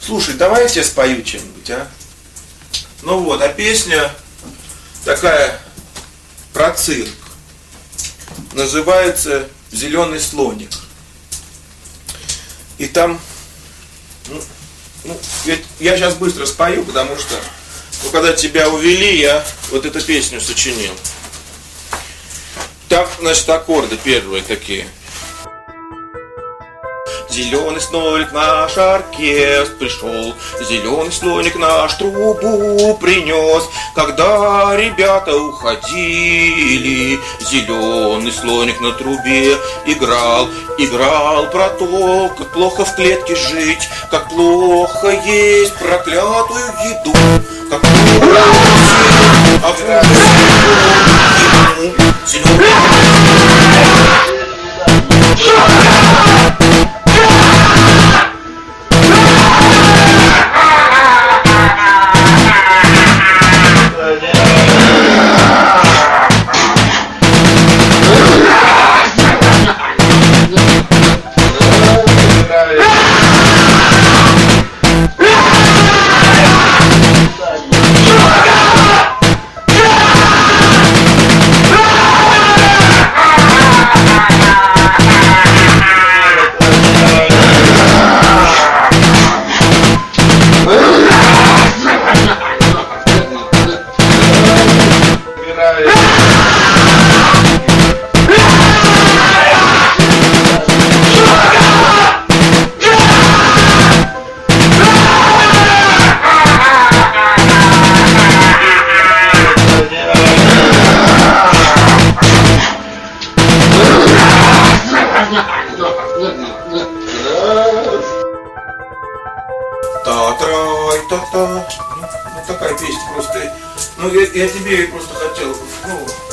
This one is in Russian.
Слушай, давай я тебе спою чем-нибудь, а? Ну вот, а песня такая про цирк. Называется «Зеленый слоник». И там, я сейчас быстро спою, потому что, когда тебя увели, я вот эту песню сочинил. Так, значит, аккорды первые такие. Зеленый слоник наш оркестр пришел, зеленый слоник наш трубу принес. Когда ребята уходили, зеленый слоник на трубе играл. Играл про то, как плохо в клетке жить, как плохо есть проклятую еду, как плохо есть, а в ужасе ему зеленый. Та-трай-та-та. Ну, такая песня просто. Ну, я тебе просто хотел,